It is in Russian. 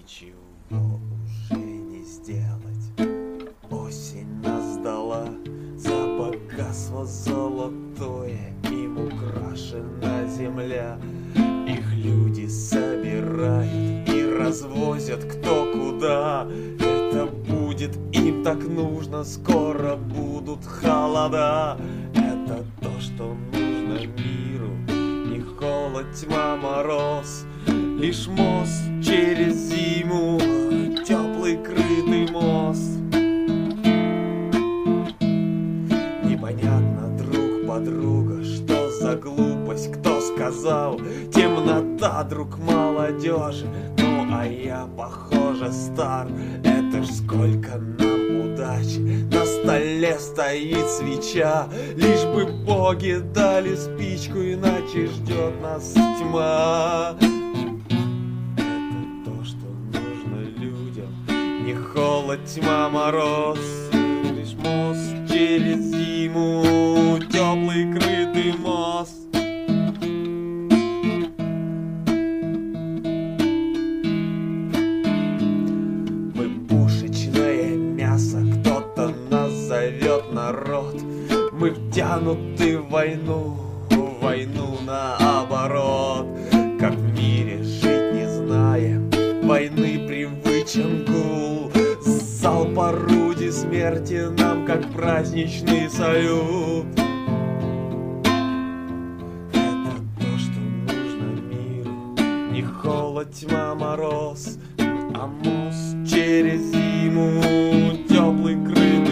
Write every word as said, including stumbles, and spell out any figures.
ничего уже не сделать. Осень нас дала за богатство золотое, им украшена земля. Их люди собирают и развозят кто куда. Это будет им так нужно, скоро будут холода. Это то, что нужно миру, не холод, тьма, мороз. Лишь мост через зиму, теплый крытый мост. Непонятно друг подруга, что за глупость, кто сказал. Темнота, друг молодежи, ну а я, похоже, стар. Это ж сколько нам удачи, на столе стоит свеча. Лишь бы боги дали спичку, иначе ждет нас тьма. Не холод, тьма, мороз, лишь мост через зиму, теплый крытый мост. Мы пушечное мясо, кто-то нас зовет народ. Мы втянуты в войну, в войну наоборот. Как в мире жить не знаем, войны привычен гул. Залп орудий смерти нам как праздничный салют. Это то, что нужно миру, не холод, тьма, мороз, а мост через зиму, теплый крытый